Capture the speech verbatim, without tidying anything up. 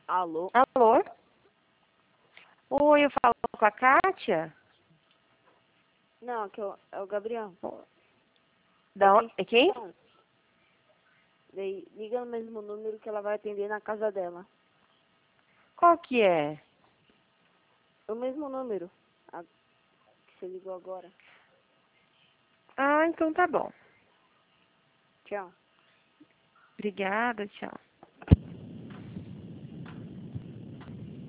Alô? Alô? Oi, eu falo com a Kátia? Não, aqui é o, é o Gabriel. Da onde? É quem? Então, daí, liga no mesmo número que ela vai atender na casa dela. Qual que é? O mesmo número a, que você ligou agora. Ah, então tá bom. Tchau. Obrigada, tchau.